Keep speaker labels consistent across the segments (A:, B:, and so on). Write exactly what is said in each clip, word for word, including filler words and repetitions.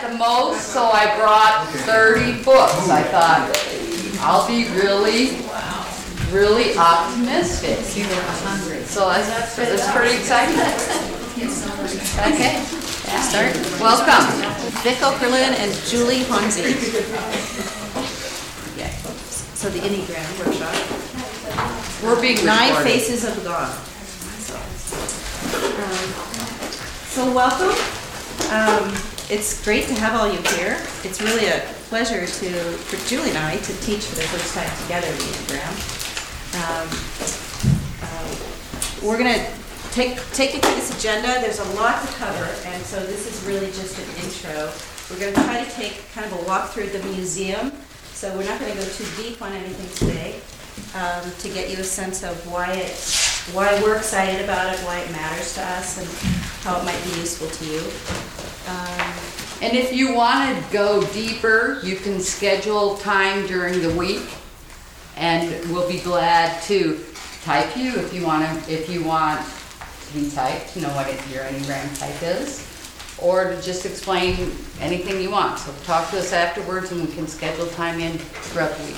A: at the most, so I brought thirty books. I thought, I'll be really, really optimistic. So that's, that's pretty exciting. Okay,
B: Start.
A: welcome.
B: Vic Okerlund and Julie Honzi. Yeah. So the Enneagram workshop.
A: We're being
B: Nine
A: recorded.
B: Faces of God. Um, so welcome. Um, it's great to have all you here. It's really a pleasure to for Julie and I to teach for the first time together the Enneagram. Um, uh, we're going to take take you through this agenda. There's a lot to cover, and so this is really just an intro. We're going to try to take kind of a walk through the museum. So we're not going to go too deep on anything today. Um, to get you a sense of why it, why we're excited about it, why it matters to us, and how it might be useful to you. Um,
A: And if you want to go deeper, you can schedule time during the week, and we'll be glad to type you if you want to, if you want to be typed, to know what your Enneagram type is, or to just explain anything you want. So talk to us afterwards, and we can schedule time in throughout the week.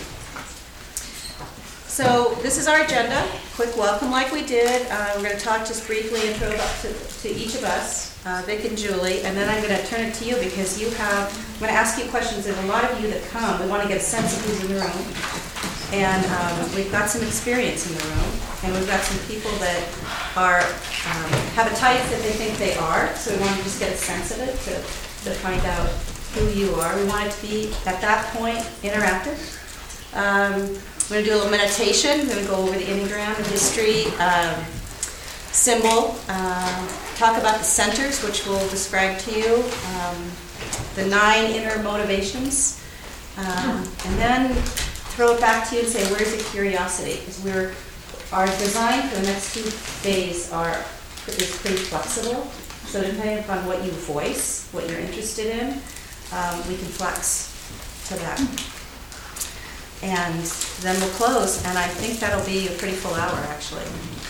B: So this is our agenda. Quick welcome like we did. Uh, we're going to talk just briefly, intro up to, to each of us, uh, Vic and Julie, and then I'm going to turn it to you because you have, I'm going to ask you questions. There's a lot of you that come. We want to get a sense of who's in the room. And um, we've got some experience in the room, and we've got some people that are um, have a type that they think they are, so we want to just get a sense of it to, to find out who you are. We want it to be, at that point, interactive. Um, We're going to do a little meditation. We're going to go over the Enneagram, the history, um, symbol, uh, talk about the centers, which we'll describe to you, um, the nine inner motivations, um, and then throw it back to you and say, where's the curiosity? Because we're, our design for the next two days are is pretty flexible. So depending upon what you voice, what you're interested in, um, we can flex to that. And then we'll close, and I think that'll be a pretty full hour, actually.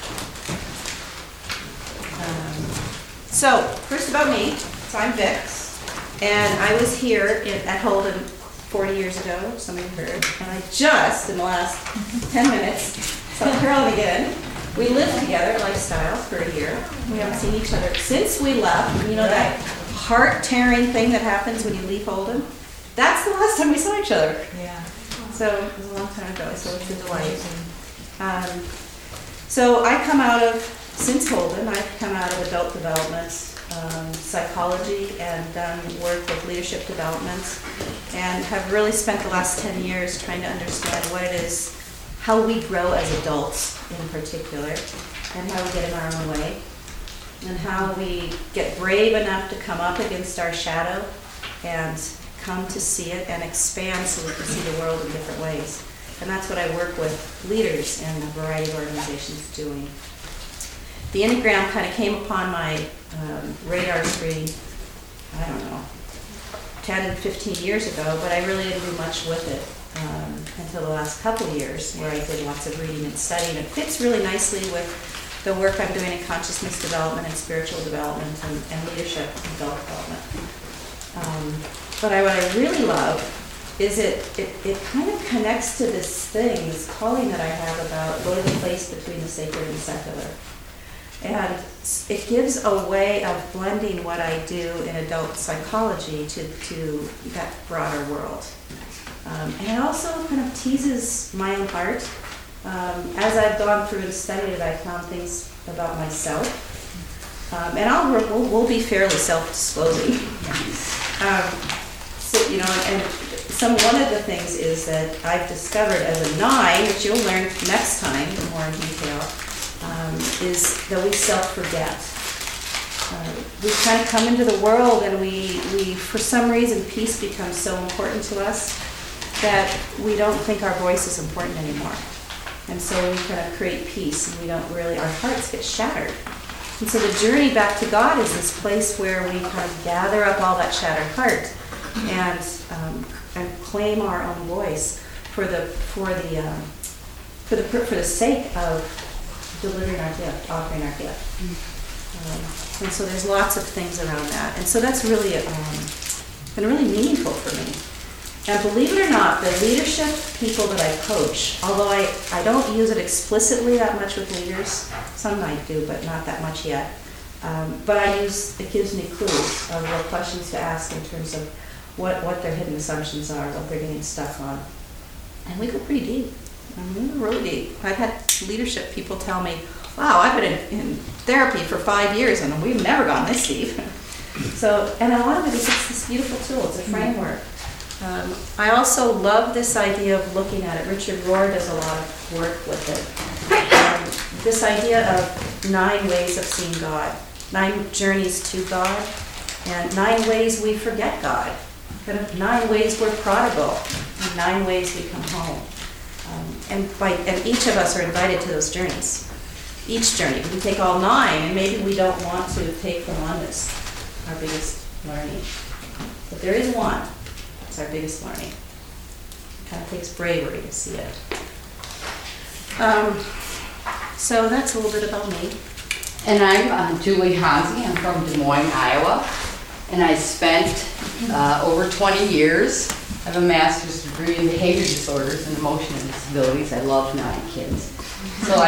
B: Um, so, first about me. So I'm Vix, and I was here in, at Holden forty years ago, some of you heard, and I just, in the last ten minutes, saw Carolyn again. We lived together, lifestyle, for a year. We haven't seen each other since we left. You know that heart-tearing thing that happens when you leave Holden? That's the last time we saw each other.
C: Yeah.
B: So it was a long time ago, so it's a delight. Um, so I come out of, since Holden, I've come out of adult development, um, psychology, and done work with leadership development, and have really spent the last ten years trying to understand what it is, how we grow as adults in particular, and how we get in our own way, and how we get brave enough to come up against our shadow and come to see it and expand so we can see the world in different ways. And that's what I work with leaders in a variety of organizations doing. The Enneagram kind of came upon my um, radar screen, I don't know, ten and fifteen years ago, but I really didn't do much with it um, until the last couple of years, where I did lots of reading and studying. It fits really nicely with the work I'm doing in consciousness development and spiritual development and, and leadership and adult development. Um, But I, what I really love is it, it, it kind of connects to this thing, this calling that I have about going to the place between the sacred and secular. And it gives a way of blending what I do in adult psychology to, to that broader world. Um, and it also kind of teases my own heart. Um, as I've gone through and studied it, I found things about myself. Um, and I'll work, we'll, we'll be fairly self-disclosing. Um, so, you know, and some one of the things is that I've discovered as a nine, which you'll learn next time more in detail, um, is that we self-forget. Uh, we kind of come into the world and we, we, for some reason, peace becomes so important to us that we don't think our voice is important anymore. And so we kind of create peace, and we don't really, our hearts get shattered. And so the journey back to God is this place where we kind of gather up all that shattered heart and um, and claim our own voice for the for the um, for the for the sake of delivering our gift, offering our gift. Mm-hmm. Um, and so there's lots of things around that. And so that's really um, been really meaningful for me. And believe it or not, the leadership people that I coach, although I, I don't use it explicitly that much with leaders, some might do, but not that much yet. Um, but I use, it gives me clues of what questions to ask in terms of what, what their hidden assumptions are, what they're getting stuck on. And we go pretty deep. I mean, we go really deep. I've had leadership people tell me, wow, I've been in, in therapy for five years and we've never gone this deep. So, and a lot of it is just this beautiful tool. It's a framework. Um, I also love this idea of looking at it. Richard Rohr does a lot of work with it. Um, this idea of nine ways of seeing God, nine journeys to God, and nine ways we forget God, kind of nine ways we're prodigal, and nine ways we come home. Um, and, by, and each of us are invited to those journeys. Each journey. We take all nine, and maybe we don't want to take them on as our biggest learning. But there is one. It's our biggest learning. It kind of takes bravery to see it. Um, so that's a little bit about me.
A: And I'm uh, Julie Hansi. I'm from Des Moines, Iowa. And I spent uh, over twenty years. I have a master's degree in behavior disorders and emotional disabilities. I love nine kids. So I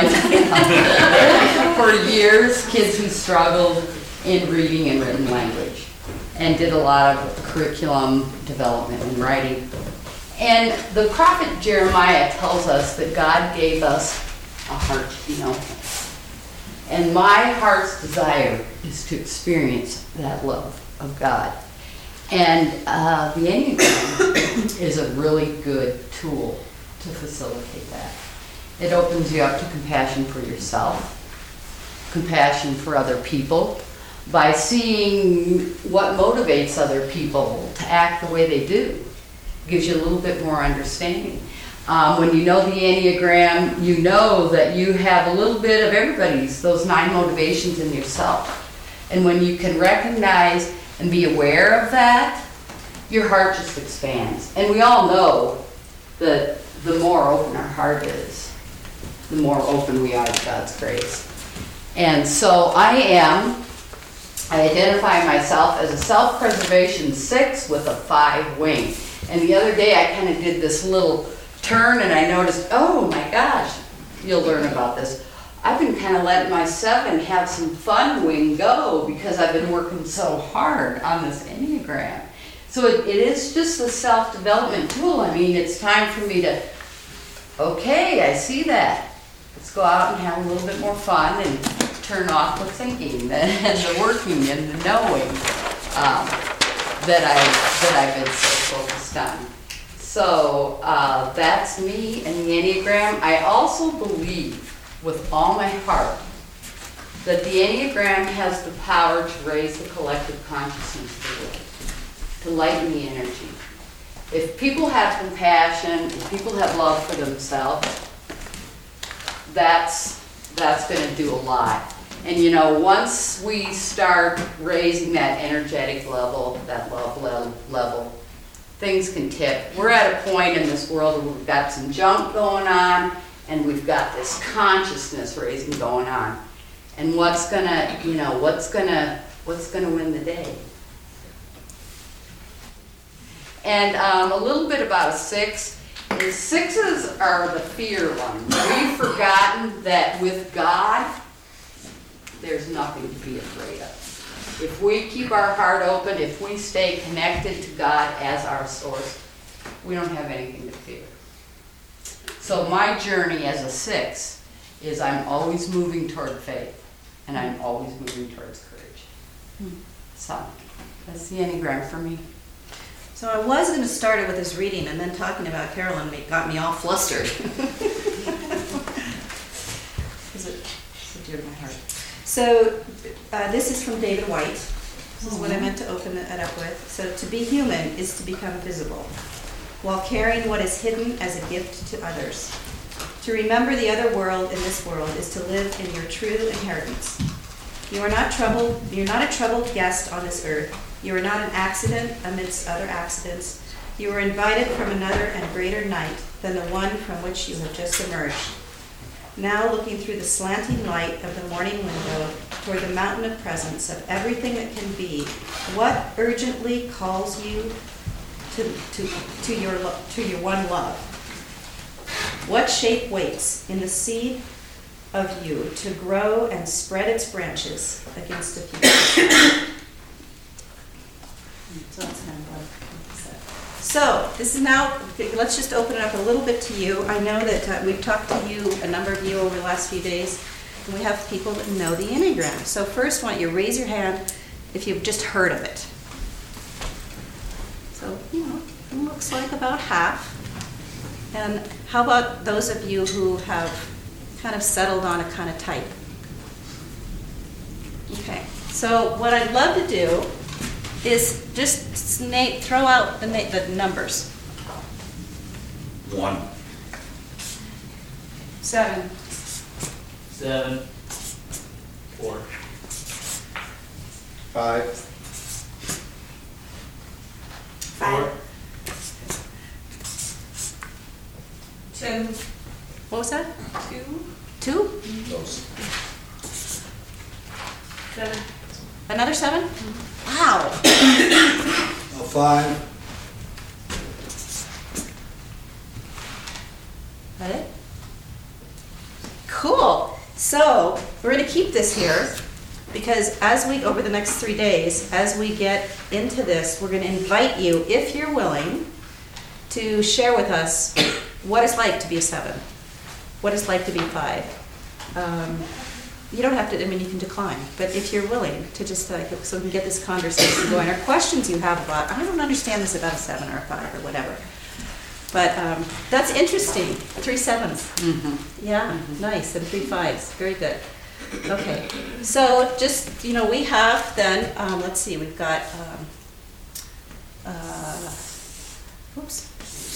A: for years, kids who struggled in reading and written language, and did a lot of curriculum development and writing. And the prophet Jeremiah tells us that God gave us a heart to be open. And my heart's desire is to experience that love of God. And uh, the Enneagram is a really good tool to facilitate that. It opens you up to compassion for yourself, compassion for other people, by seeing what motivates other people to act the way they do. It gives you a little bit more understanding. Um, when you know the Enneagram, you know that you have a little bit of everybody's, those nine motivations in yourself. And when you can recognize and be aware of that, your heart just expands. And we all know that the more open our heart is, the more open we are to God's grace. And so I am I identify myself as a self-preservation six with a five wing. And the other day I kind of did this little turn and I noticed, oh my gosh, you'll learn about this. I've been kind of letting my seven have some fun wing go because I've been working so hard on this Enneagram. So it, it is just a self-development tool. I mean, it's time for me to, okay, I see that. Let's go out and have a little bit more fun and turn off the thinking and the working and the knowing um, that, I, that I've been so focused on. So uh, that's me and the Enneagram. I also believe with all my heart that the Enneagram has the power to raise the collective consciousness of the world, to lighten the energy. If people have compassion, if people have love for themselves, that's, that's going to do a lot. And you know, once we start raising that energetic level, that love le- level, things can tip. We're at a point in this world where we've got some junk going on, and we've got this consciousness raising going on. And what's gonna, you know, what's gonna, what's gonna win the day? And um, a little bit about a six is sixes are the fear ones. We've forgotten that with God, there's nothing to be afraid of. If we keep our heart open, if we stay connected to God as our source, we don't have anything to fear. So my journey as a six is I'm always moving toward faith, and I'm always moving towards courage. Hmm. So that's the Enneagram for me.
B: So I was going to start it with this reading, and then talking about Carolyn got me all flustered. Because it, it's dear to my heart. So uh, this is from David White. This is what I meant to open it up with. So to be human is to become visible, while carrying what is hidden as a gift to others. To remember the other world in this world is to live in your true inheritance. You are not troubled. You're not a troubled guest on this earth. You are not an accident amidst other accidents. You are invited from another and greater night than the one from which you have just emerged. Now, looking through the slanting light of the morning window, toward the mountain of presence of everything that can be, what urgently calls you to, to, to, your, lo- to your one love? What shape waits in the seed of you to grow and spread its branches against a future? So that's kind of what I said. So this is now, let's just open it up a little bit to you. I know that uh, we've talked to you, a number of you over the last few days, and we have people that know the Enneagram. So first, why don't you raise your hand if you've just heard of it. So, you know, it looks like about half. And how about those of you who have kind of settled on a kind of type? Okay, so what I'd love to do is just sna- throw out the, na- the numbers.
C: One.
B: Seven.
C: Seven. Four.
D: Five.
C: Four.
B: Two. What was that?
E: Two.
B: Two?
D: Those.
B: Seven. Another seven? Wow.
D: A five.
B: That it? Cool. So we're going to keep this here because as we, over the next three days, as we get into this, we're going to invite you, if you're willing, to share with us what it's like to be a seven, what it's like to be five. Um, you don't have to, I mean, you can decline, but if you're willing to just like, so we can get this conversation going, or questions you have about, I don't understand this about a seven or a five or whatever. But um, that's interesting. Three sevens.
A: Mm-hmm.
B: Yeah, mm-hmm. Nice. And three fives. Very good. Okay. So just, you know, we have then, um, let's see, we've got, um, uh, oops,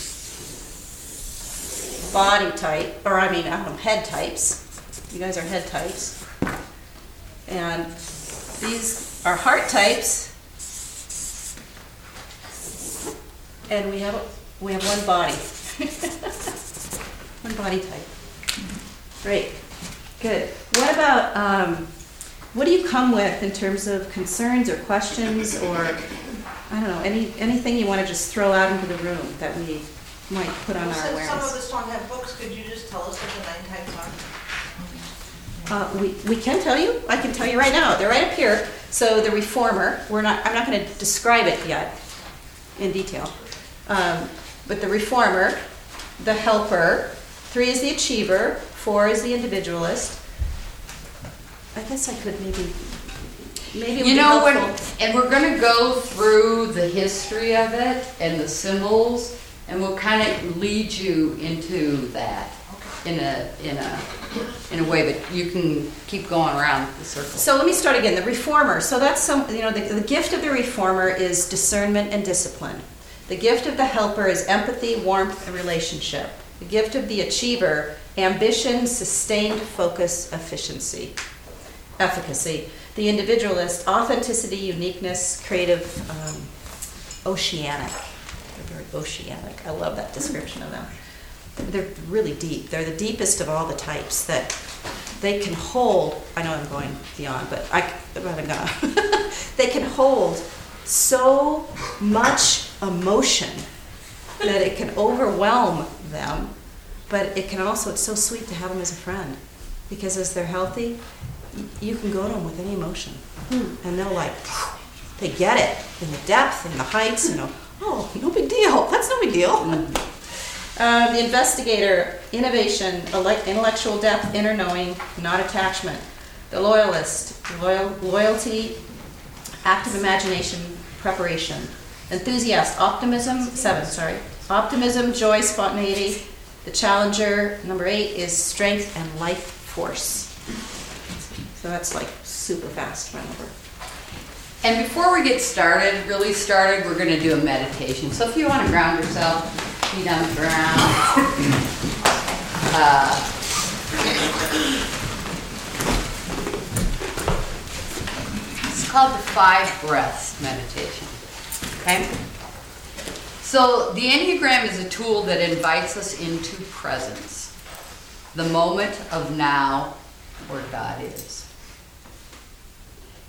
B: body type, or I mean, I don't know, head types. You guys are head types. And these are heart types. And we have we have one body. One body type. Great. Good. What about, um, what do you come with in terms of concerns or questions or, I don't know, any anything you want to just throw out into the room that we might put on
E: Well,
B: our
E: since
B: awareness?
E: some of us don't have books, could you just tell us what the nine types are?
B: Uh, we, we can tell you. I can tell you right now. They're right up here. So the reformer, we're not, I'm not going to describe it yet in detail. Um, but the reformer, the helper, three is the achiever, four is the individualist. I guess I could maybe, maybe it would
A: You
B: be
A: know, when,
B: helpful.
A: and we're gonna go through the history of it and the symbols, and we'll kind of lead you into that in a, in a, in a way, but you can keep going around the circle.
B: So let me start again. The reformer. So that's some, you know, the, the gift of the reformer is discernment and discipline. The gift of the helper is empathy, warmth, and relationship. The gift of the achiever, ambition, sustained focus, efficiency, efficacy. The individualist, authenticity, uniqueness, creative, um, oceanic. They're very oceanic. I love that description of them. They're really deep. They're the deepest of all the types that they can hold. I know I'm going beyond, but I, but I'm gonna. They can hold so much emotion that it can overwhelm them, but it can also, it's so sweet to have them as a friend, because as they're healthy, y- you can go to them with any emotion, and they'll like, they get it in the depth, in the heights, you know, oh, no big deal, that's no big deal. Um, the investigator, innovation, ele- intellectual depth, inner knowing, not attachment. The loyalist, loyal, loyalty, active imagination, preparation. Enthusiast, optimism, seven, sorry. Optimism, joy, spontaneity. The challenger, number eight, is strength and life force. So that's like super fast, remember.
A: And before we get started, really started, we're gonna do a meditation. So if you wanna ground yourself, feet on the ground. Uh, It's called the Five Breaths meditation, okay? So the Enneagram is a tool that invites us into presence, the moment of now where God is.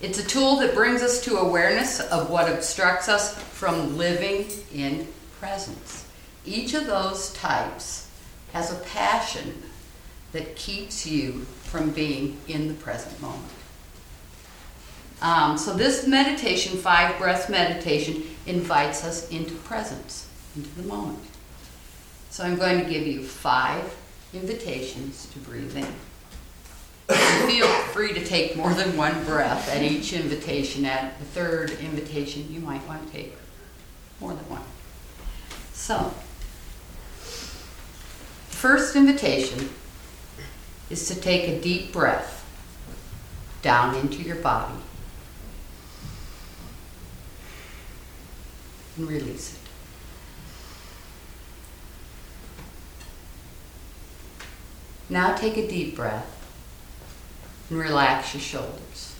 A: It's a tool that brings us to awareness of what obstructs us from living in presence. Each of those types has a passion that keeps you from being in the present moment. Um, so this meditation, five breath meditation, invites us into presence, into the moment. So I'm going to give you five invitations to breathe in. And feel free to take more than one breath at each invitation. At the third invitation, you might want to take more than one. So, first invitation is to take a deep breath down into your body and release it. Now take a deep breath and relax your shoulders.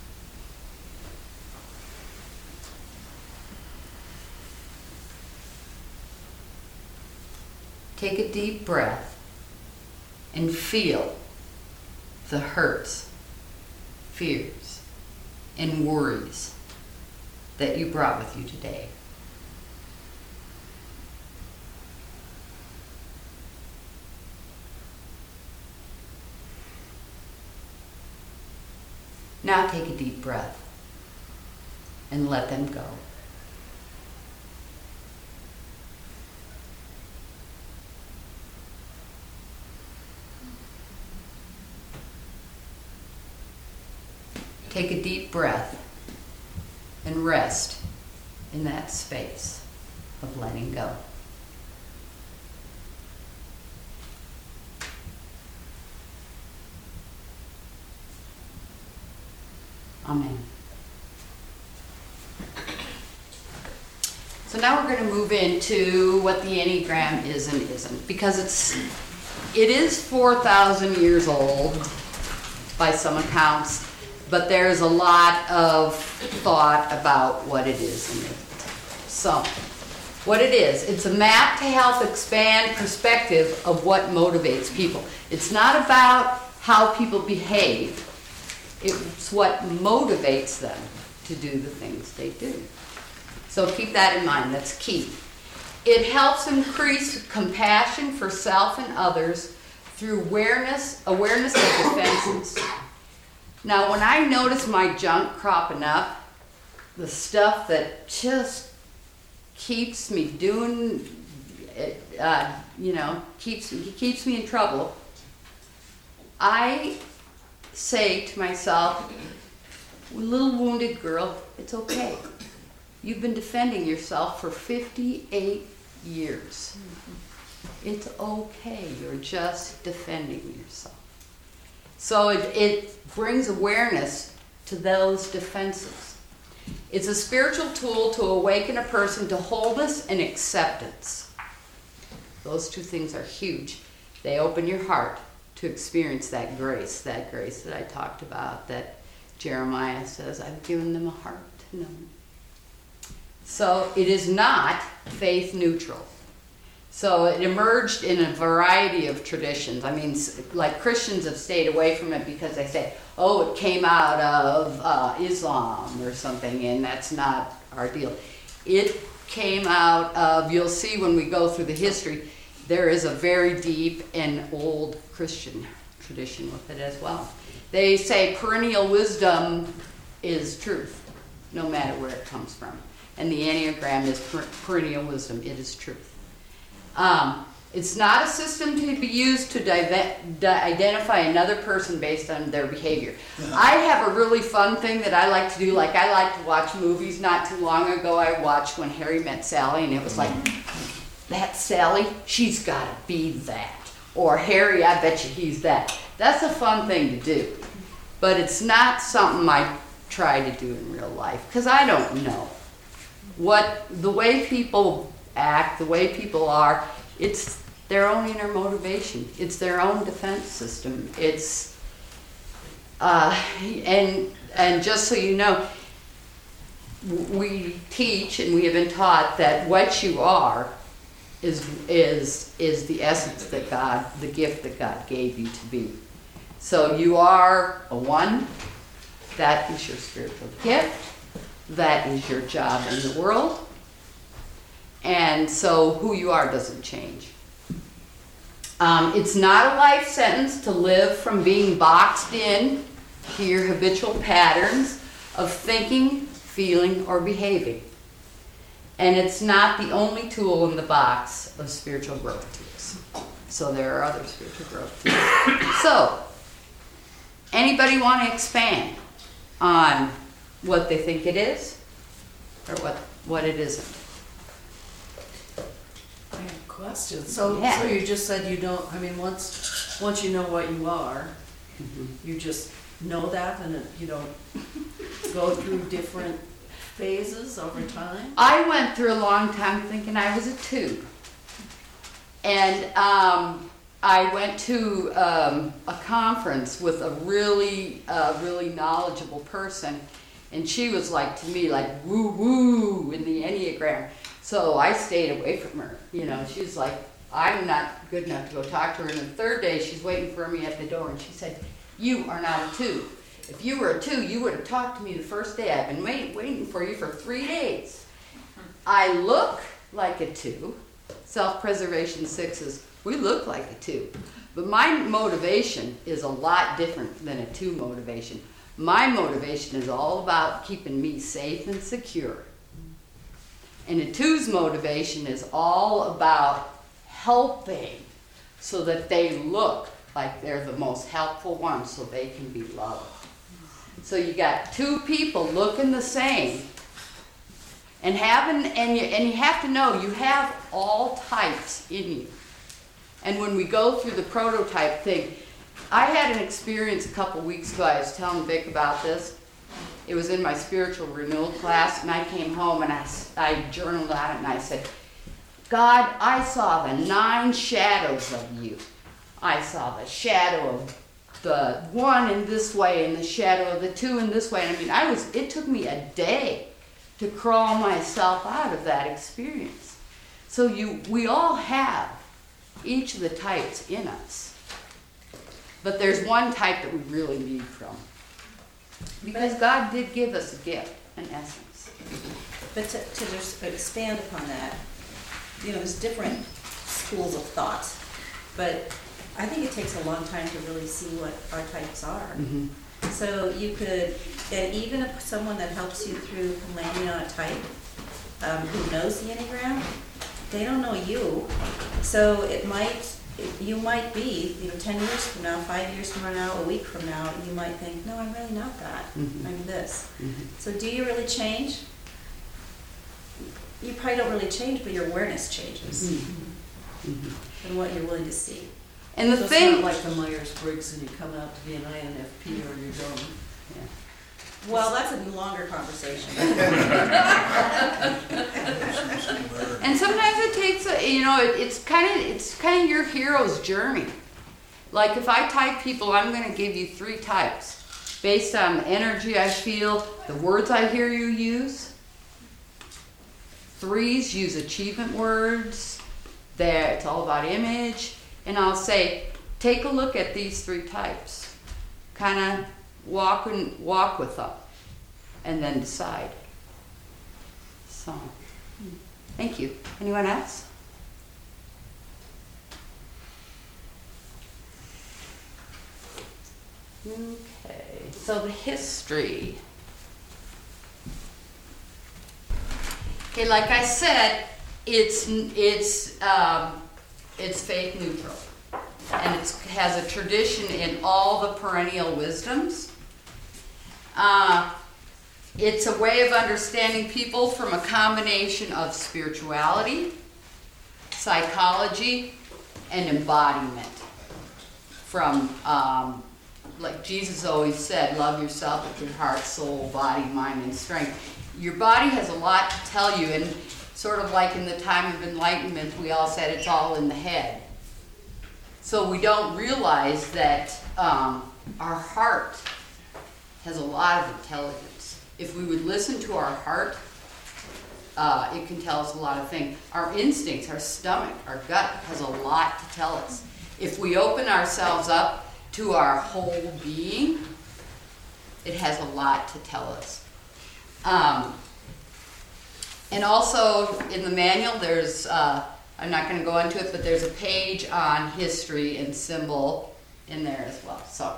A: Take a deep breath and feel the hurts, fears, and worries that you brought with you today. Now take a deep breath and let them go. Take a deep breath and rest in that space of letting go. Amen. So now we're going to move into what the Enneagram is and isn't, because it's it is four thousand years old by some accounts, but there's a lot of thought about what it is and isn't. So, what it is, it's a map to help expand perspective of what motivates people. It's not about how people behave. It's what motivates them to do the things they do. So keep that in mind, that's key. It helps increase compassion for self and others through awareness, awareness of defenses. Now when I notice my junk cropping up, the stuff that just keeps me doing, uh, you know, keeps, keeps me in trouble, I say to myself, little wounded girl, it's okay. You've been defending yourself for fifty-eight years. It's okay. You're just defending yourself. So it, it brings awareness to those defenses. It's a spiritual tool to awaken a person to wholeness and acceptance. Those two things are huge. They open your heart to experience that grace, that grace that I talked about, that Jeremiah says, I've given them a heart to know. So it is not faith neutral. So it emerged in a variety of traditions. I mean, like Christians have stayed away from it because they say, oh, it came out of uh, Islam or something, and that's not our deal. It came out of, you'll see when we go through the history, there is a very deep and old Christian tradition with it as well. They say perennial wisdom is truth, no matter where it comes from. And the Enneagram is per- perennial wisdom. It is truth. Um, it's not a system to be used to dive- di- identify another person based on their behavior. Yeah. I have a really fun thing that I like to do. Like I like to watch movies. Not too long ago, I watched When Harry Met Sally, and it was like, that Sally, she's got to be that. Or Harry, I bet you he's that. That's a fun thing to do. But it's not something I try to do in real life, because I don't know. What the way people act, the way people are, it's their own inner motivation. It's their own defense system. It's uh, and and just so you know, we teach and we have been taught that what you are is is is the essence that God, the gift that God gave you to be. So you are a one, That is your spiritual gift. That is your job in the world. And so who you are doesn't change. Um, it's not a life sentence to live from being boxed in to your habitual patterns of thinking, feeling, or behaving. And it's not the only tool in the box of spiritual growth tools. So there are other spiritual growth tools. So, anybody want to expand on what they think it is or what, what it isn't?
F: I have a question. So,
A: Yeah.
F: so you just said you don't, I mean, once, once you know what you are, you just know that and it- you don't go through different phases over time?
A: I went through a long time thinking I was a two. And um, I went to um, a conference with a really, uh, really knowledgeable person. And she was like, to me, like, woo woo in the Enneagram. So I stayed away from her. You know, she was like, I'm not good enough to go talk to her. And the third day, she's waiting for me at the door. And she said, you are not a two. If you were a two, you would have talked to me the first day. I've been wait, waiting for you for three days. I look like a two. Self-preservation sixes, we look like a two. But my motivation is a lot different than a two motivation. My motivation is all about keeping me safe and secure. And a two's motivation is all about helping so that they look like they're the most helpful ones so they can be loved. So you got two people looking the same and having, and you, and you have to know you have all types in you. And when we go through the prototype thing, I had an experience a couple weeks ago. I was telling Vic about this. It was in my spiritual renewal class, and I came home and I, I journaled on it, and I said, God, I saw the nine shadows of you. I saw the shadow of the one in this way and the shadow of the two in this way. And I mean, I was, it took me a day to crawl myself out of that experience. So you, we all have each of the types in us. But there's one type that we really need from. Because God did give us a gift, in essence.
B: But to, to just expand upon that, you know, there's different schools of thought, but I think it takes a long time to really see what our types are.
A: Mm-hmm.
B: So you could, and even if someone that helps you through landing on a type, um, who knows the Enneagram, they don't know you. So it might, you might be, you know, ten years from now, five years from now, a week from now, you might think, no, I'm really not that.
A: Mhm.
B: I'm this.
A: Mm-hmm.
B: So do you really change? You probably don't really change, but your awareness changes
A: Mm-hmm.
B: and what you're willing to see.
A: And the
F: So
A: thing,
F: it's not like the Myers-Briggs and you come out to be an I N F P or you don't.
B: Well, that's a longer conversation.
A: and sometimes it takes, a, you know, it, it's kind of, it's kind of your hero's journey. Like if I type people, I'm going to give you three types based on the energy I feel, the words I hear you use. Threes use achievement words. There, it's all about image. And I'll say, take a look at these three types. Kind of walk and walk with them, and then decide. So, thank you. Anyone else? Okay. So the history. Okay, like I said, it's it's um, it's faith neutral, and it has a tradition in all the perennial wisdoms. Uh, it's a way of understanding people from a combination of spirituality, psychology, and embodiment. From um, like Jesus always said, love yourself with your heart, soul, body, mind, and strength. Your body has a lot to tell you, and sort of like in the time of enlightenment, we all said it's all in the head. So we don't realize that um, our heart has a lot of intelligence. If we would listen to our heart, uh, it can tell us a lot of things. Our instincts, our stomach, our gut has a lot to tell us. If we open ourselves up to our whole being, It has a lot to tell us. Um, and also in the manual, there's, uh, I'm not going to go into it, but there's a page on history and symbol in there as well. So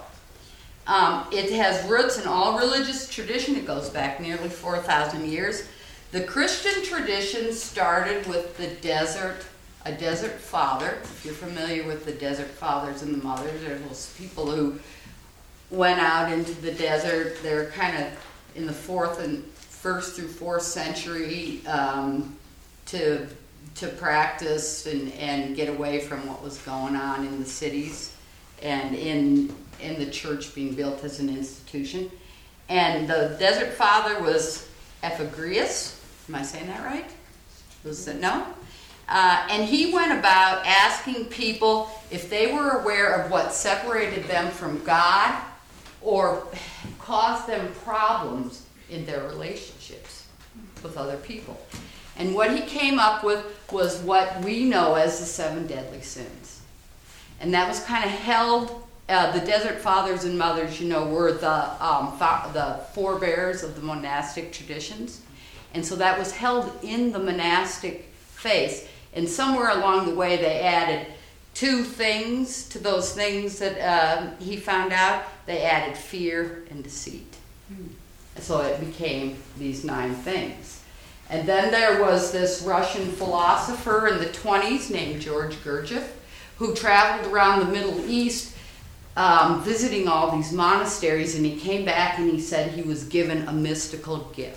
A: um, it has roots in all religious tradition. It goes back nearly four thousand years. The Christian tradition started with the desert, a desert father. If you're familiar with the desert fathers and the mothers, they're those people who went out into the desert. They're kind of in the fourth and first through fourth century um, to to practice and, and get away from what was going on in the cities and in in the church being built as an institution. And the desert father was Ephagrius. Am I saying that right? Was it no? Uh, and he went about asking people if they were aware of what separated them from God or caused them problems in their relationships with other people. And what he came up with was what we know as the seven deadly sins. And that was kind of held, uh, the desert fathers and mothers, you know, were the, um, fa- the forebears of the monastic traditions. And so that was held in the monastic faith. And somewhere along the way they added two things to those things that uh, he found out. They added fear and deceit. Hmm. And so it became these nine things. And then there was this Russian philosopher in the twenties named George Gurdjieff, who traveled around the Middle East um, visiting all these monasteries, and he came back and he said he was given a mystical gift.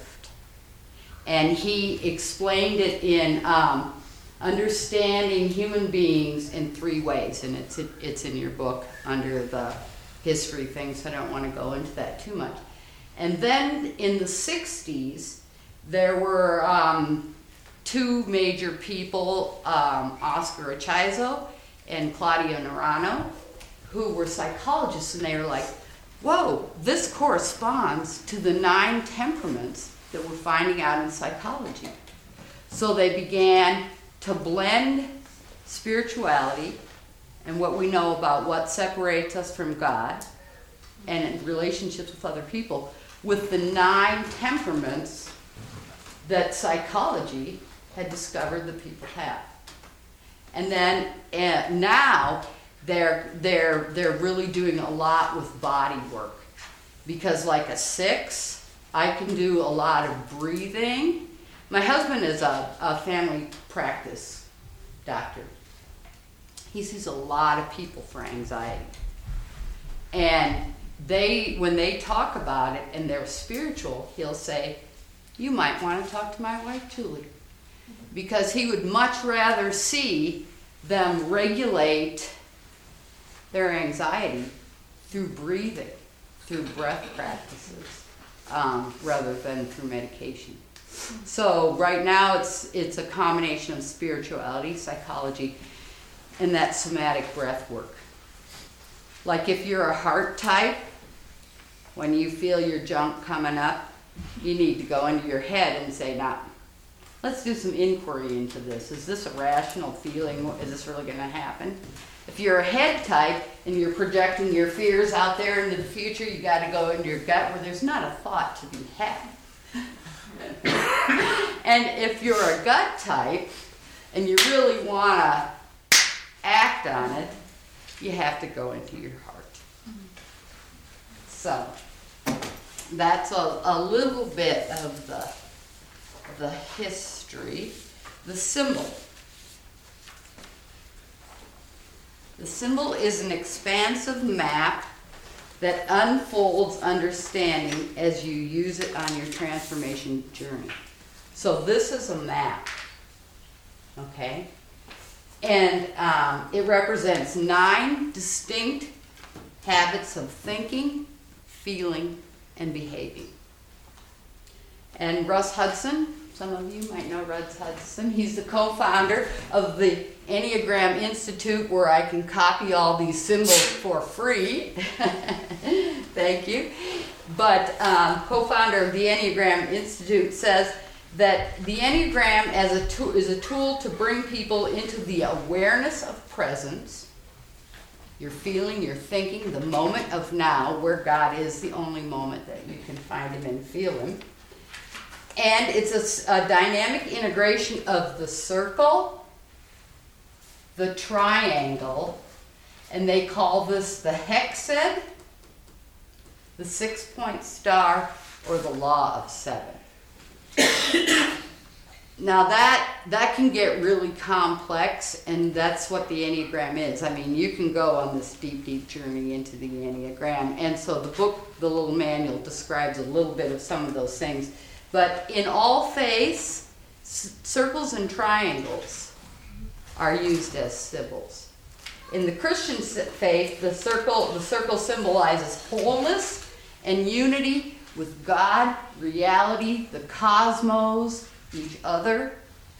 A: And he explained it in um, understanding human beings in three ways, and it's it's in your book under the history things, so I don't want to go into that too much. And then in the sixties, there were um, two major people, um, Oscar Achaizo and Claudio Narano, who were psychologists, and they were like, whoa, this corresponds to the nine temperaments that we're finding out in psychology. So they began to blend spirituality and what we know about what separates us from God and in relationships with other people with the nine temperaments that psychology had discovered that people have. And then uh, now they're they're they're really doing a lot with body work, because like a six, I can do a lot of breathing. My husband is a, a family practice doctor. He sees a lot of people for anxiety. And they, when they talk about it and they're spiritual, he'll say, you might want to talk to my wife, Julie. Because he would much rather see them regulate their anxiety through breathing, through breath practices, um, rather than through medication. So right now it's it's a combination of spirituality, psychology, and that somatic breath work. Like if you're a heart type, when you feel your junk coming up, you need to go into your head and say, now, let's do some inquiry into this. Is this a rational feeling? Is this really going to happen? If you're a head type and you're projecting your fears out there into the future, you got to go into your gut where there's not a thought to be had. And if you're a gut type and you really want to act on it, you have to go into your heart. So that's a, a little bit of the, the history. The symbol. The symbol is an expansive map that unfolds understanding as you use it on your transformation journey. So this is a map, okay? And um, it represents nine distinct habits of thinking, feeling, and behaving. And Russ Hudson, some of you might know Russ Hudson, he's the co-founder of the Enneagram Institute, where I can copy all these symbols for free. Thank you. But um, co-founder of the Enneagram Institute says that the Enneagram as a tool, is a tool to bring people into the awareness of presence your feeling, your thinking, the moment of now, where God is the only moment that you can find him and feel him. And it's a, a dynamic integration of the circle, the triangle, and they call this the hexad, the six-point star, or the law of seven. Now that that can get really complex, and that's what the Enneagram is. I mean, you can go on this deep, deep journey into the Enneagram, and so the book, the little manual, describes a little bit of some of those things. But in all faiths, c- circles and triangles are used as symbols. In the Christian faith, the circle, the circle symbolizes wholeness and unity with God, reality, the cosmos, each other.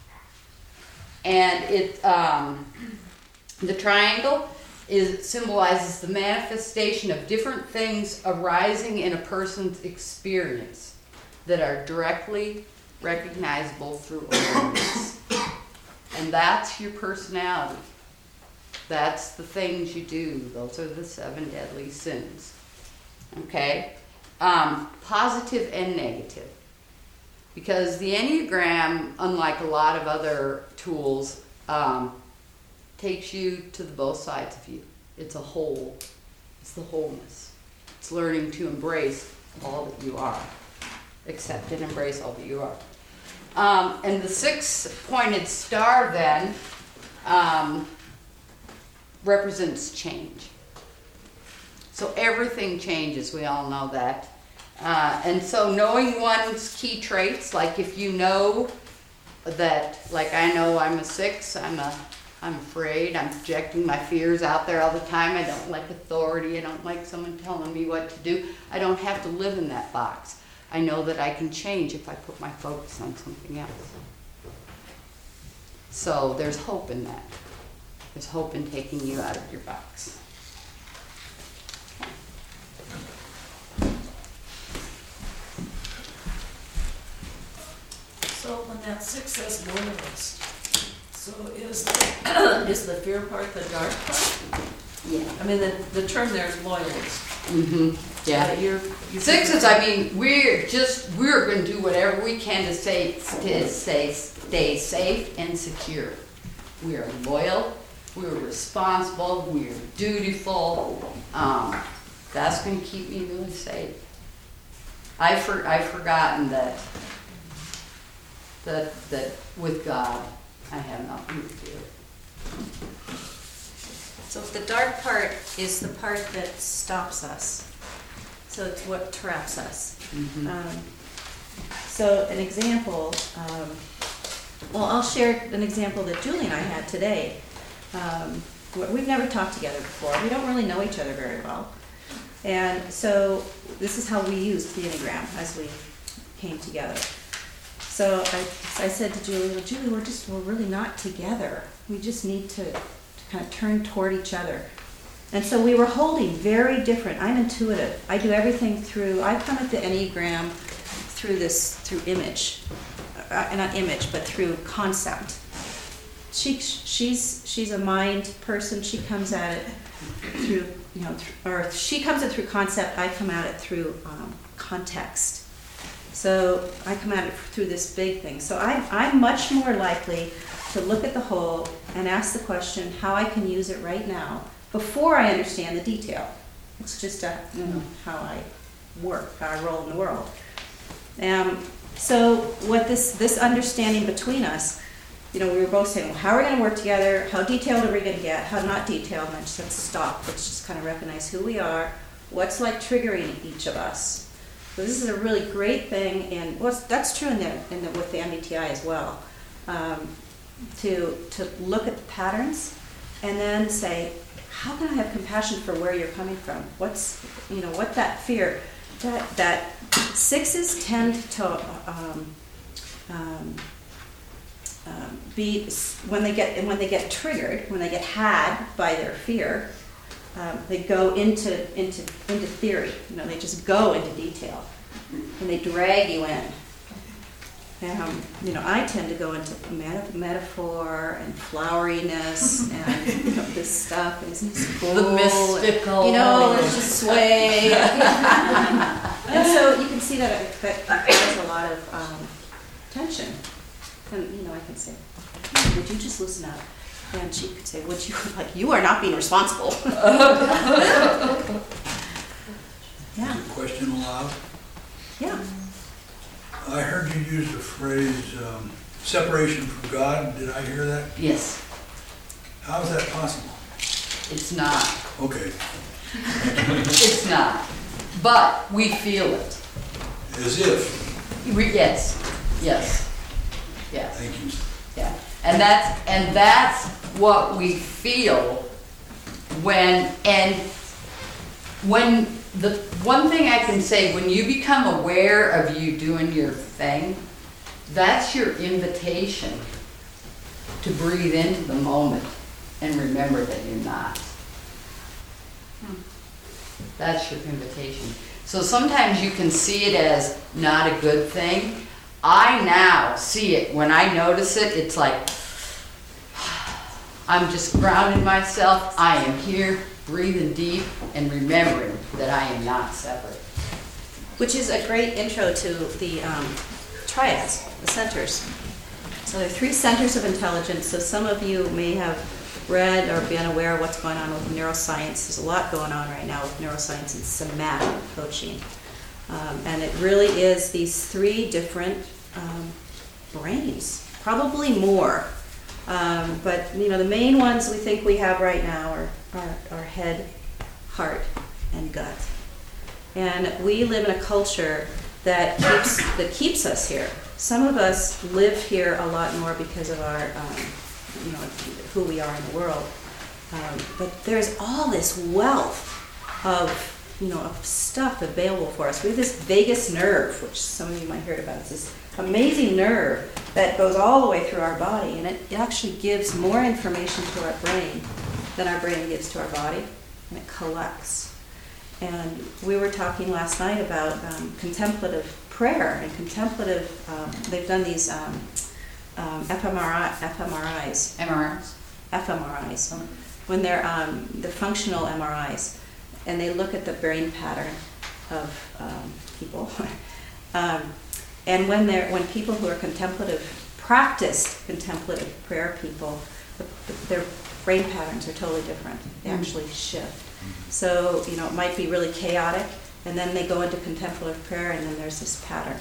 A: And it, um, the triangle is symbolizes the manifestation of different things arising in a person's experience that are directly recognizable through awareness. And that's your personality. That's the things you do. Those are the seven deadly sins. Okay? Um, positive and negative. Because the Enneagram, unlike a lot of other tools, um, takes you to the both sides of you. It's a whole. It's the wholeness. It's learning to embrace all that you are. Accept and embrace all that you are. Um, and the six-pointed star then um, represents change. So everything changes. We all know that. Uh, and so knowing one's key traits, like if you know that, like I know I'm a six, I'm a, I'm afraid, I'm projecting my fears out there all the time, I don't like authority, I don't like someone telling me what to do, I don't have to live in that box. I know that I can change if I put my focus on something else. So there's hope in that. There's hope in taking you out of your box.
F: So when that six says loyalist, so is the, is the fear part the dark part?
A: Yeah.
F: I mean, the, the term there is loyalist.
A: Mm-hmm. Yeah.
F: But you're, you're
A: Sixes, I mean, we're just, we're going to do whatever we can to stay, to stay, stay safe and secure. We are loyal, we're responsible, we're dutiful. Um, that's going to keep me really safe. I for, I've forgotten that, that, that with God, I have nothing to do.
B: So the dark part is the part that stops us. So it's what traps us.
A: Mm-hmm.
B: Um, so an example, um, well, I'll share an example that Julie and I had today. Um, we've never talked together before. We don't really know each other very well. And so this is how we used the Enneagram as we came together. So I, I said to Julie, well, Julie, we're just, we're really not together. We just need to, to kind of turn toward each other. And so we were holding very different. I'm intuitive. I do everything through, I come at the Enneagram through this, through image. Uh, not image, but through concept. She, she's, she's a mind person. She comes at it through, you know, th- or she comes at it through concept. I come at it through um, context. So I come at it through this big thing. So I'm, I'm much more likely to look at the whole and ask the question how I can use it right now before I understand the detail. It's just a, you know, how I work, how I roll in the world. Um, so what this, this understanding between us, you know, we were both saying, well, how are we going to work together? How detailed are we going to get? How not detailed? And I just said, stop. Let's just kind of recognize who we are, what's like triggering each of us. So this is a really great thing, and well, that's true in the, in the, with the M B T I as well, um, to, to look at the patterns and then say, how can I have compassion for where you're coming from? What's, you know, what that fear, that, that sixes tend to um, um, um, be, when they get, and when they get triggered, when they get had by their fear, um, they go into, into, into theory, you know, they just go into detail, and they drag you in. Um, you know, I tend to go into meta- metaphor and floweriness and you know, this stuff is cool.
A: The mystical.
B: You know, let's just sway. And so you can see that it, that it has a lot of um, tension. And you know, I can say, "Hey, would you just loosen up?" And she could say, "Would you like you are not being responsible." Yeah,
D: Question aloud.
B: yeah.
D: I heard you use the phrase, um, separation from God. Did I hear that?
A: Yes,
D: How is that possible?
A: it's not.
D: Okay.
A: It's not. But we feel it.
D: As if.
A: We, yes, yes, yes.
D: Thank you.
A: Yeah, and that's, and that's what we feel when, and when, the one thing I can say, when you become aware of you doing your thing, that's your invitation to breathe into the moment and remember that you're not. That's your invitation. So sometimes you can see it as not a good thing. I now see it, when I notice it, it's like, I'm just grounding myself, I am here, breathing deep, and remembering that I am not separate.
B: Which is a great intro to the um, triads, the centers. So there are three centers of intelligence. So some of you may have read or been aware of what's going on with neuroscience. There's a lot going on right now with neuroscience and somatic coaching. Um, and it really is these three different um, brains, probably more. Um, but you know, the main ones we think we have right now are, are our head, heart, and gut. And we live in a culture that keeps that keeps us here. Some of us live here a lot more because of our, um, you know, who we are in the world. Um, but there's all this wealth of, you know, of stuff available for us. We have this vagus nerve, which some of you might hear about. It's this amazing nerve that goes all the way through our body, and it, it actually gives more information to our brain than our brain gives to our body, and it collects. And we were talking last night about um, contemplative prayer and contemplative, um, they've done these um, um, fMRI, fMRIs,
A: M R Is?
B: fMRIs, when they're um, the functional M R Is, and they look at the brain pattern of um, people. um, and when they're when people who are contemplative, practiced contemplative prayer people, the, the, their brain patterns are totally different. They
A: Mm.
B: actually shift. So, you know, it might be really chaotic, and then they go into contemplative prayer, and then there's this pattern.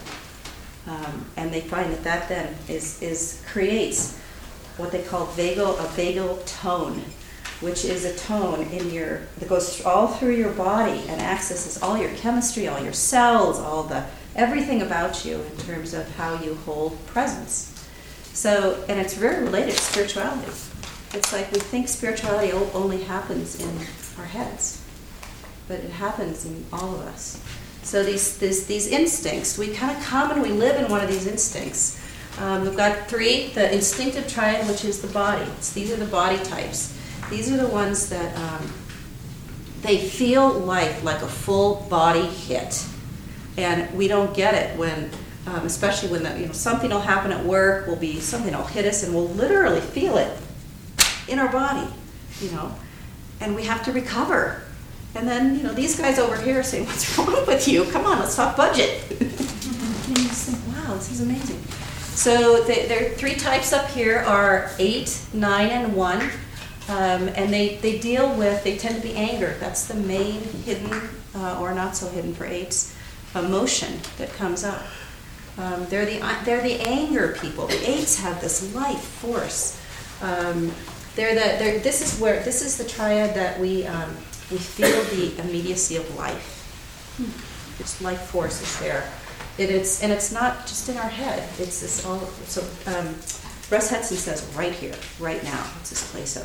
B: Um, and they find that that then is, is creates what they call vagal, a vagal tone, which is a tone in your, that goes all through your body and accesses all your chemistry, all your cells, all the, everything about you in terms of how you hold presence. So, and it's very related to spirituality. It's like we think spirituality o- only happens in our heads, but it happens in all of us. So these these, these instincts, we kind of come and we live in one of these instincts. Um, we've got three, the instinctive triad, which is the body. It's, these are the body types. These are the ones that um, they feel like like a full body hit, and we don't get it when, um, especially when the, you know, something will happen at work. Will be something will hit us, and we'll literally feel it in our body, you know, and we have to recover. And then, you know, these guys over here are saying, "What's wrong with you? Come on, let's talk budget." And you just think, wow, this is amazing. So they, there are three types up here are eight, nine, and one. Um, and they, they deal with, they tend to be anger. That's the main hidden, uh, or not so hidden for eights, emotion that comes up. Um, they're the they're the anger people. The eights have this life force. Um, they're the they're, this is where this is the triad that we um, we feel the immediacy of life. This life force is there. It, it's and it's not just in our head. It's this all. So um, Russ Hudson says, right here, right now. It's this place of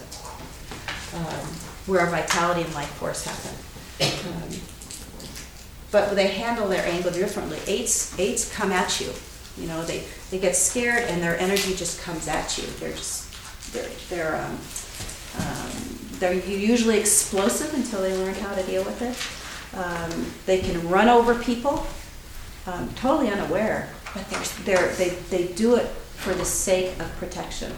B: um, where our vitality and life force happen. Um, but they handle their anger differently. Eights eights come at you. You know, they, they get scared and their energy just comes at you. They're just they're they're um, um, they're usually explosive until they learn how to deal with it. Um, they can run over people, um, totally unaware but they're, they're, they, they do it for the sake of protection.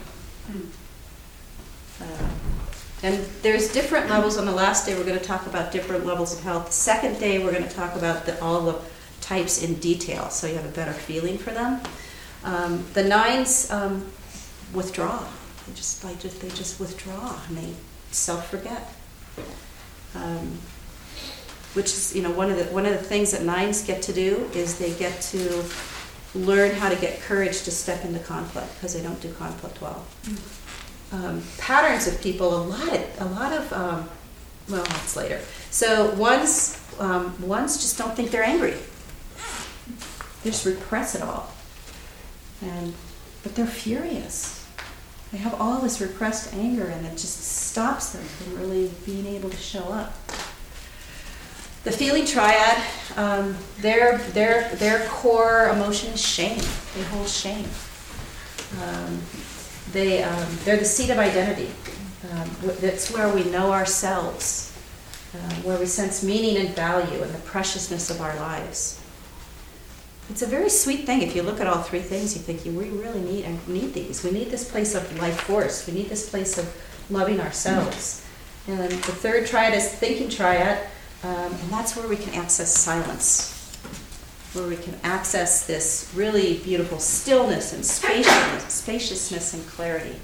B: Uh, And there's different levels. On the last day, we're going to talk about different levels of health. The second day, we're going to talk about the, all the types in detail, so you have a better feeling for them. Um, the nines um, withdraw. They just like just they just withdraw and they self-forget. Um, which is, you know, one of the one of the things that nines get to do is they get to learn how to get courage to step into conflict because they don't do conflict well. Um, patterns of people, a lot of, a lot of, um, well, that's later. So ones, um, ones just don't think they're angry. They just repress it all. And, but they're furious. They have all this repressed anger and it just stops them from really being able to show up. The feeling triad, um, their, their, their core emotion is shame. They hold shame. Um, They, um, they're the seat of identity. Um, that's where we know ourselves, uh, where we sense meaning and value and the preciousness of our lives. It's a very sweet thing. If you look at all three things, you think, we really need, need these. We need this place of life force. We need this place of loving ourselves. And then the third triad is thinking triad, um, and that's where we can access silence, where we can access this really beautiful stillness and spaciousness, spaciousness and clarity.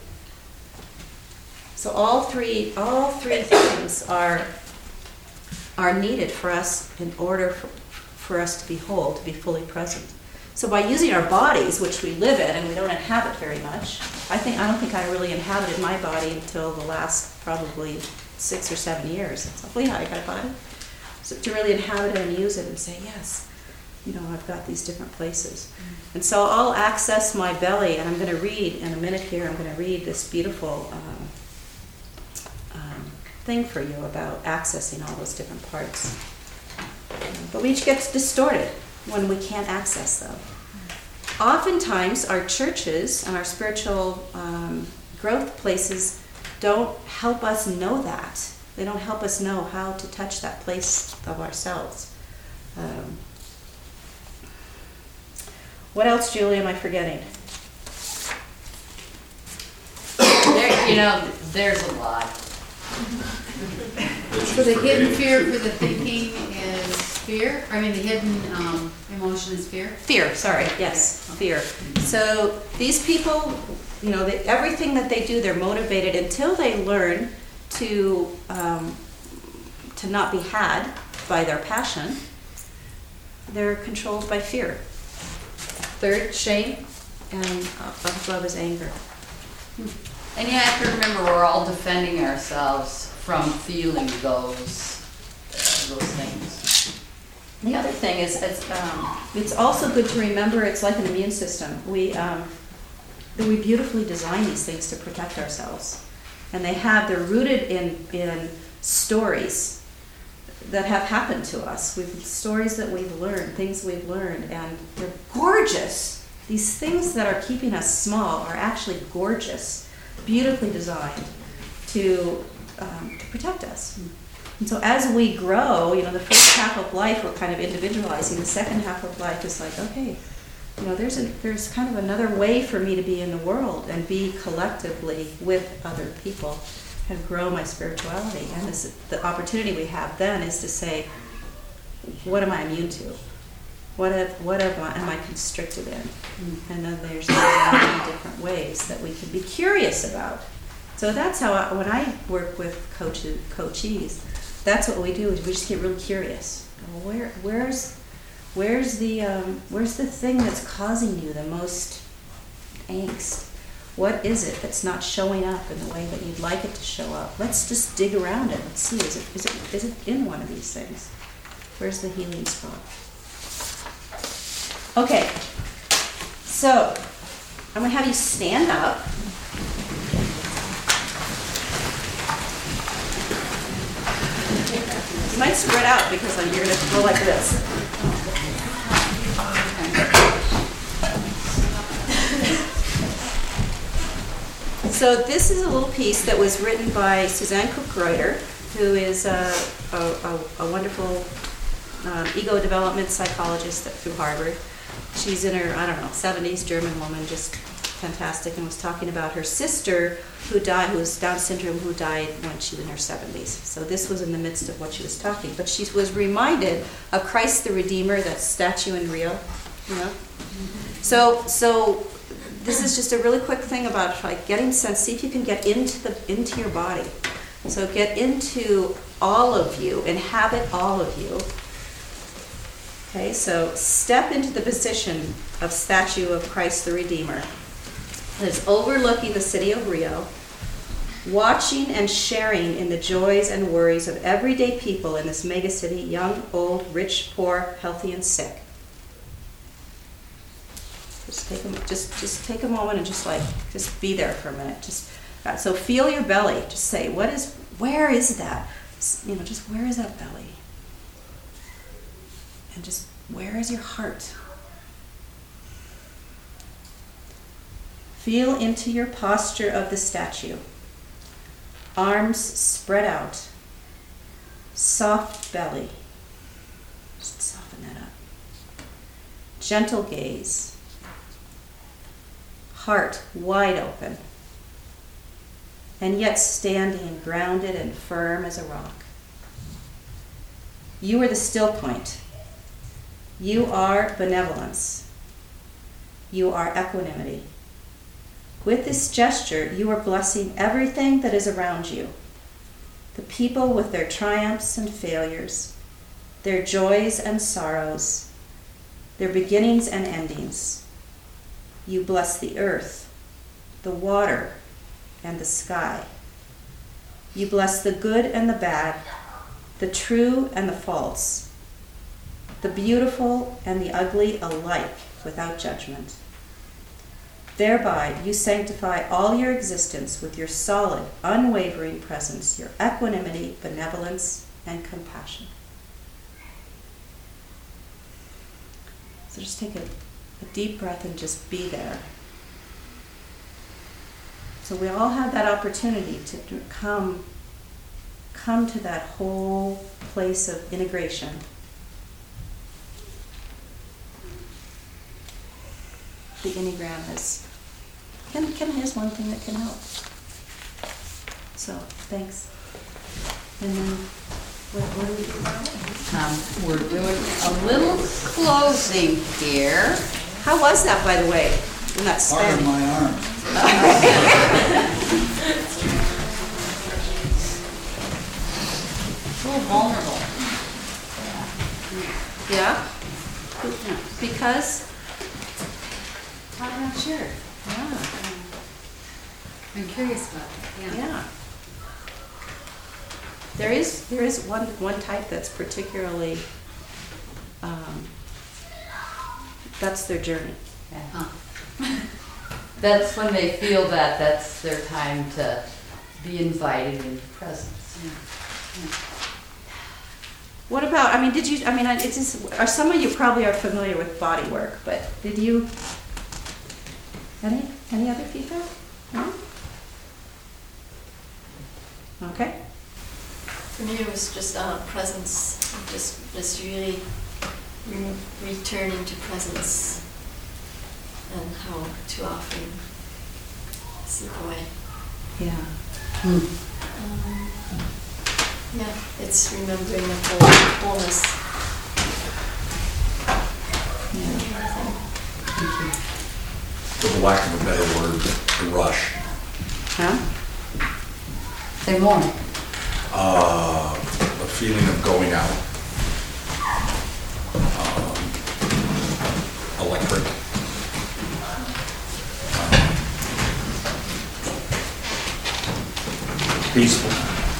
B: So all three, all three things are, are needed for us in order for, for us to be whole, to be fully present. So by using our bodies, which we live in and we don't inhabit very much, I think I don't think I really inhabited my body until the last probably six or seven years. It's like, well, yeah, I got a body. So to really inhabit it and use it and say, yes, you know, I've got these different places. Mm-hmm. And so I'll access my belly, and I'm going to read, in a minute here, I'm going to read this beautiful um, um, thing for you about accessing all those different parts. Um, but we each get distorted when we can't access them. Mm-hmm. Oftentimes, our churches and our spiritual um, growth places don't help us know that. They don't help us know how to touch that place of ourselves. Um, What else, Julie, am I forgetting?
A: There, you know, there's a lot.
G: So the hidden fear for the thinking is fear? I mean, the hidden um, emotion is fear?
B: Fear, sorry, yes, fear. So these people, you know, they, everything that they do, they're motivated until they learn to um, to not be had by their passion. They're controlled by fear. Third, shame, and above is anger.
A: And you have to remember, we're all defending ourselves from feeling those, uh, those things.
B: The other thing is, it's, um, it's also good to remember it's like an immune system. We, um, we beautifully design these things to protect ourselves. And they have, they're rooted in, in stories that have happened to us. We've stories that we've learned, things we've learned, and they're gorgeous. These things that are keeping us small are actually gorgeous, beautifully designed to um, to protect us. And so as we grow, you know, the first half of life we're kind of individualizing. The second half of life is like, okay, you know, there's a, there's kind of another way for me to be in the world and be collectively with other people and grow my spirituality. And this, the opportunity we have then is to say, what am I immune to? What have, what have I, am I constricted in? Mm-hmm. And then there's many different ways that we can be curious about. So that's how I, when I work with coaches, coachees, that's what we do is we just get real curious. Where, where's, where's the, um, where's the thing that's causing you the most angst? What is it that's not showing up in the way that you'd like it to show up? Let's just dig around it. Let's see, is it, is it, is it in one of these things? Where's the healing spot? Okay, so I'm going to have you stand up. You might spread out because you're going to go like this. So this is a little piece that was written by Suzanne Cook-Reuter, who is a, a, a, a wonderful um, ego development psychologist at, through Harvard. she's in her, I don't know, seventies, German woman, just fantastic, and was talking about her sister who died, who was Down syndrome, who died when she was in her seventies. So this was in the midst of what she was talking. But she was reminded of Christ the Redeemer, that statue in Rio, you know? So, so this is just a really quick thing about like getting sense. See if you can get into the into your body. So get into all of you, inhabit all of you. Okay, so step into the position of statue of Christ the Redeemer. It's overlooking the city of Rio, watching and sharing in the joys and worries of everyday people in this megacity, young, old, rich, poor, healthy, and sick. Just take a, just, just take a moment and just like, just be there for a minute. Just, uh, so feel your belly. Just say, what is, where is that? You know, just where is that belly? And just, where is your heart? Feel into your posture of the statue. Arms spread out. Soft belly. Just soften that up. Gentle gaze. Heart wide open. And yet standing grounded and firm as a rock. You are the still point. You are benevolence. You are equanimity. With this gesture, you are blessing everything that is around you. The people with their triumphs and failures, their joys and sorrows, their beginnings and endings. You bless the earth, the water, and the sky. You bless the good and the bad, the true and the false, the beautiful and the ugly alike without judgment. Thereby, you sanctify all your existence with your solid, unwavering presence, your equanimity, benevolence, and compassion. So just take a, a deep breath and just be there. So we all have that opportunity to come, come to that whole place of integration. The Enneagram is, can, can, here's one thing that can help. So, thanks. And then, what, what do we do now?
A: Um, we're doing a little closing here.
B: How was that, by the way, in that
D: Part of
B: span?
D: my arm.
A: A little vulnerable.
B: Yeah? Because?
G: I'm not sure.
B: Yeah.
G: I'm curious about it, yeah.
B: Yeah. There is, there is one, one type that's particularly, um, that's their journey.
A: Yeah.
G: Huh.
A: That's when they feel that that's their time to be invited into presence.
B: What about, I mean, did you, I mean, it's just, are some of you probably are familiar with body work, but did you, any, any other feedback? No? Okay.
H: For me, it was just uh, presence, just just really re- returning to presence, and how too often slip away.
B: Yeah.
H: Um, yeah, it's remembering the whole wholeness.
I: For the lack of a better word, the rush.
B: Huh?
A: Say more.
I: Uh, a feeling of going out. Um, electric. Um, peaceful.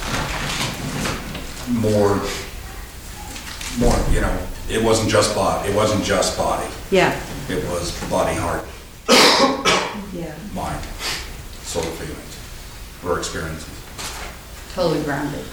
I: More, more, you know, it wasn't just body, it wasn't just body.
B: Yeah.
I: It was body, heart,
B: Yeah.
I: mind, sort of feelings or experiences.
A: Totally grounded.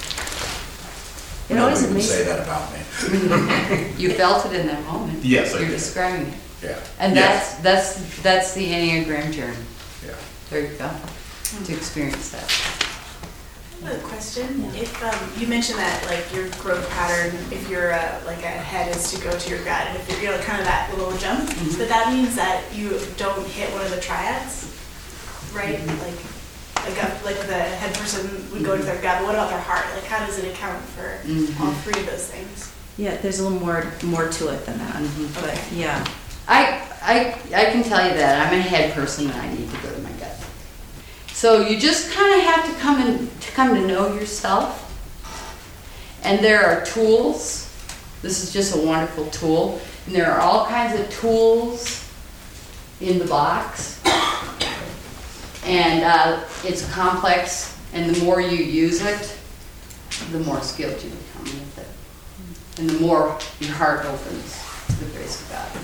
B: It always
I: Nobody would say
B: amazes.
I: that about me.
A: You felt it in that moment.
I: Yes, I
A: You're
I: did.
A: describing it.
I: Yeah.
A: And
I: Yes.
A: that's, that's, that's the Enneagram journey.
I: Yeah.
A: There you go, to experience that.
J: I have a question. If um, you mentioned that, like your growth pattern, if your uh, like a head is to go to your gut, and if you're, you know, kind of that little jump,
A: Mhm.
J: but that means that you don't hit one of the triads, right?
A: Mhm.
J: Like, like a, like the head person would go to their gut, but what about their heart? Like, how does it account for
A: Mhm.
J: all three of those things?
B: Yeah, there's a little more, more to it than that,
A: Mhm.
B: but
J: Okay.
B: yeah.
A: I, I, I can tell you that, I'm a head person and I need to go to my gut. So you just kind of have to come and, to come to know yourself. And there are tools, this is just a wonderful tool, and there are all kinds of tools in the box. And uh, it's complex, and the more you use it, the more skilled you become with it. And the more your heart opens to the grace of God.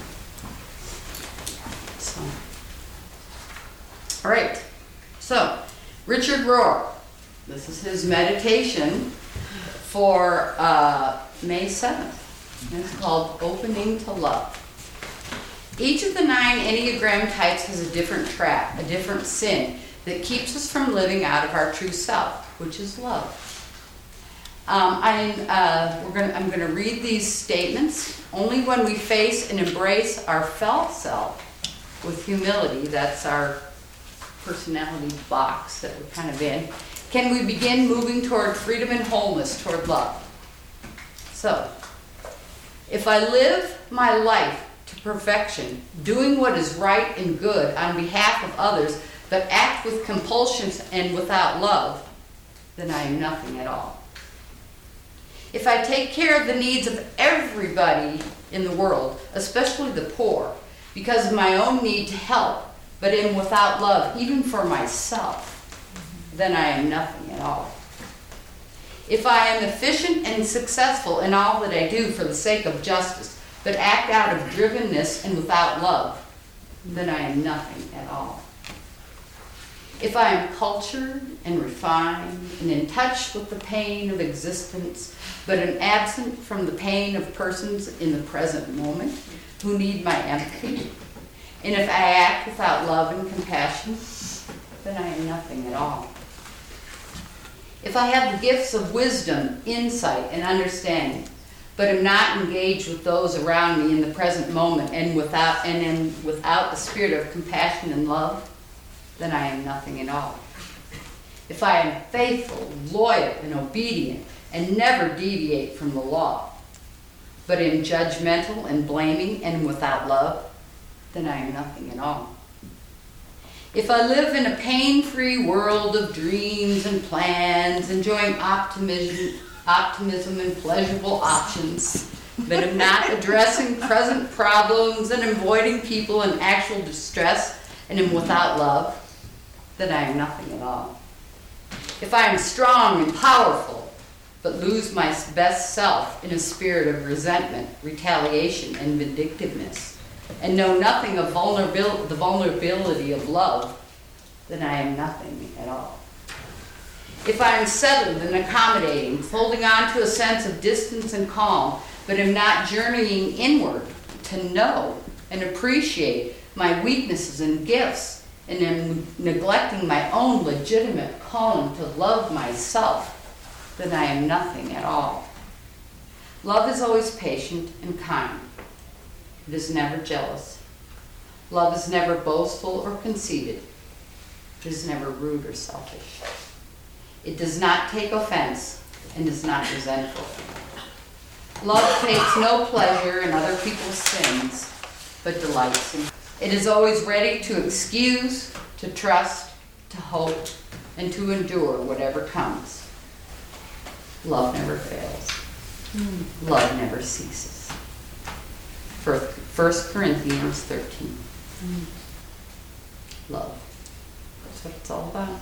A: So, all right. So, Richard Rohr, this is his meditation for uh, May seventh. And it's called Opening to Love. Each of the nine Enneagram types has a different trap, a different sin that keeps us from living out of our true self, which is love. Um, I, uh, we're gonna, I'm going to read these statements. Only when we face and embrace our felt self with humility, that's our personality box that we're kind of in, can we begin moving toward freedom and wholeness, toward love. So, if I live my life to perfection, doing what is right and good on behalf of others, but act with compulsion and without love, then I am nothing at all. If I take care of the needs of everybody in the world, especially the poor, because of my own need to help, but am without love even for myself, then I am nothing at all. If I am efficient and successful in all that I do for the sake of justice, but act out of drivenness and without love, then I am nothing at all. If I am cultured and refined and in touch with the pain of existence, but am absent from the pain of persons in the present moment who need my empathy, and if I act without love and compassion, then I am nothing at all. If I have the gifts of wisdom, insight, and understanding, but am not engaged with those around me in the present moment and without and am without the spirit of compassion and love, then I am nothing at all. If I am faithful, loyal, and obedient, and never deviate from the law, but am judgmental and blaming and without love, then I am nothing at all. If I live in a pain-free world of dreams and plans, enjoying optimism, optimism and pleasurable options, but am not addressing present problems and avoiding people in actual distress and am without love, then I am nothing at all. If I am strong and powerful, but lose my best self in a spirit of resentment, retaliation, and vindictiveness, and know nothing of vulnerabil- the vulnerability of love, then I am nothing at all. If I am settled and accommodating, holding on to a sense of distance and calm, but am not journeying inward to know and appreciate my weaknesses and gifts, and am neglecting my own legitimate calling to love myself, then I am nothing at all. Love is always patient and kind. It is never jealous. Love is never boastful or conceited. It is never rude or selfish. It does not take offense and is not resentful. Love takes no pleasure in other people's sins, but delights in. It is always ready to excuse, to trust, to hope, and to endure whatever comes. Love never fails. Mm. Love never ceases. First Corinthians thirteen. Mm. Love. That's what it's all about.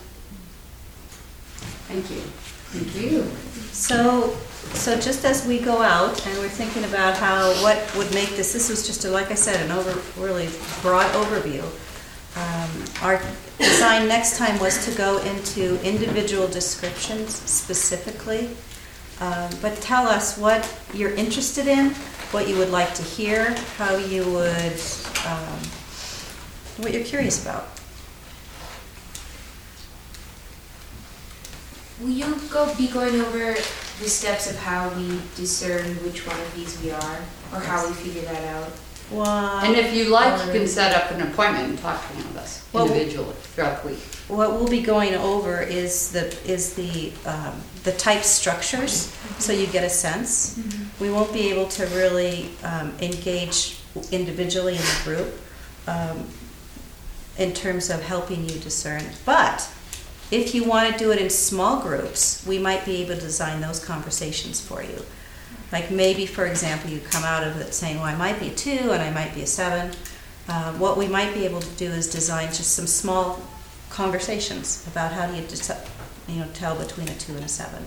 A: Thank you. Thank you.
B: So, so just as we go out and we're thinking about how, what would make this, this was just, a, like I said, an over, really broad overview. Um, our design next time was to go into individual descriptions specifically. Um, but tell us what you're interested in, what you would like to hear, how you would, um, what you're curious about.
K: will you go, be going over the steps of how we discern which one of these we are, or how we figure that out?
B: Well,
A: And if you like, you can set up an appointment and talk to one of us
B: Well-
A: individually throughout the week.
B: what we'll be going over is the, is the, um, the type structures, so you get a sense. We won't be able to really um, engage individually in the group um, in terms of helping you discern. But if you want to do it in small groups, we might be able to design those conversations for you. Like maybe, for example, you come out of it saying, well, I might be a two and I might be a seven. Uh, what we might be able to do is design just some small conversations about how do you, dis- you know, tell between a two and a seven.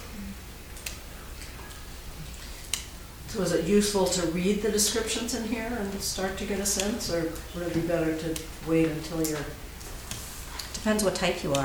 F: So is it useful to read the descriptions in here and start to get a sense, or would it be better to wait until you're...
B: Depends what type you are.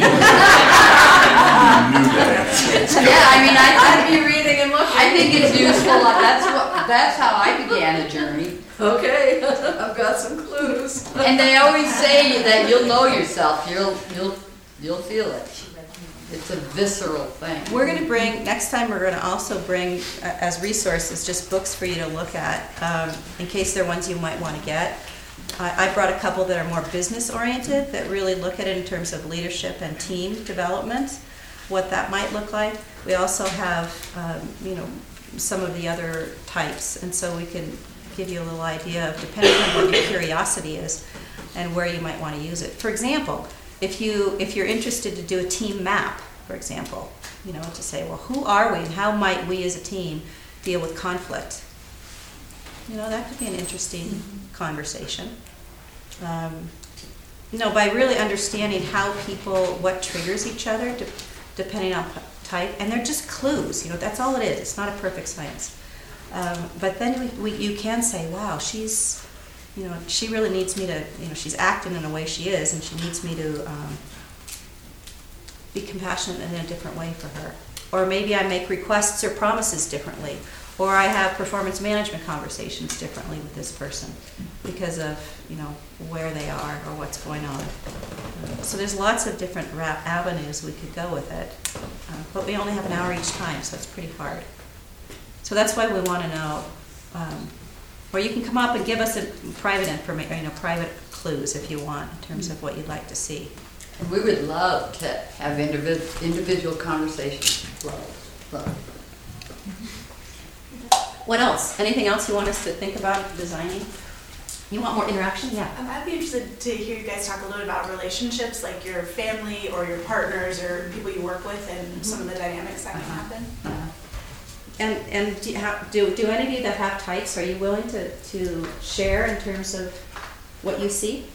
A: Yeah, I mean, I,
F: I'd be reading and looking.
A: I think it's useful, that's what, that's how I began a journey.
F: Okay, I've got some clues.
A: And they always say that you'll know yourself, you'll, you'll, you'll feel it. It's a visceral thing.
B: We're going to bring, next time we're going to also bring uh, as resources just books for you to look at um, in case they're ones you might want to get. I, I brought a couple that are more business oriented that really look at it in terms of leadership and team development, what that might look like. We also have, um, you know, some of the other types, and so we can give you a little idea of, depending on what your curiosity is and where you might want to use it. For example, if you if you're interested to do a team map, for example, you know, to say, well, who are we and how might we as a team deal with conflict? You know, that could be an interesting mm-hmm. conversation. Um, no, by really understanding how people, what triggers each other, de- depending on p- type, and they're just clues. You know, that's all it is. It's not a perfect science. Um, but then we, we, you can say, wow, she's, you know, she really needs me to, you know, she's acting in the way she is, and she needs me to um, be compassionate in a different way for her. Or maybe I make requests or promises differently. Or I have performance management conversations differently with this person because of, you know, where they are or what's going on. Uh, so there's lots of different ra- avenues we could go with it. Uh, but we only have an hour each time, so it's pretty hard. So that's why we want to know, um, or you can come up and give us a private information, you know, private clues if you want in terms of what you'd like to see.
A: And we would love to have individ- individual conversations. Love, love.
B: What else? Anything else you want us to think about designing? You want more interaction? Yeah.
J: Um, I'd be interested to hear you guys talk a little bit about relationships, like your family or your partners or people you work with, and mm-hmm. some of the dynamics that
B: Uh-huh.
J: can happen.
B: Uh, and and do, you have, do do any of you that have types, are you willing to, to share in terms of what you see?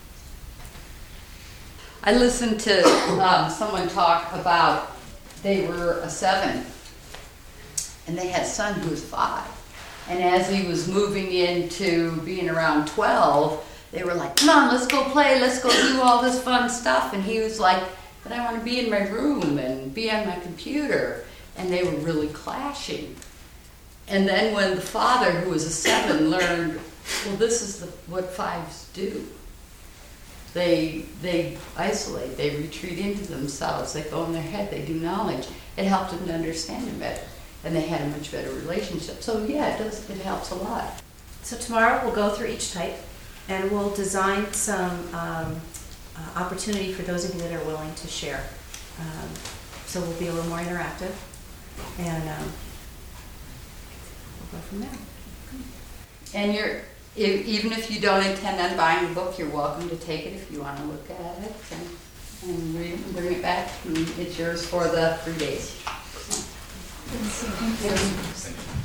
A: I listened to um, someone talk about they were a seven, and they had a son who was five. And as he was moving into being around twelve, they were like, come on, let's go play, let's go do all this fun stuff. And he was like, but I want to be in my room and be on my computer. And they were really clashing. And then when the father, who was a seven, learned, well, this is the, what fives do. They they isolate, they retreat into themselves, they go in their head, they do knowledge. It helped them to understand him better. And they had a much better relationship. So yeah, it does, it helps a lot.
B: So tomorrow we'll go through each type and we'll design some um, uh, opportunity for those of you that are willing to share. Um, so we'll be a little more interactive and um, we'll go from there.
A: And you're, if, even if you don't intend on buying the book, you're welcome to take it if you want to look at it and, and read it and bring it back. And it's yours for the three days.
H: Thank you.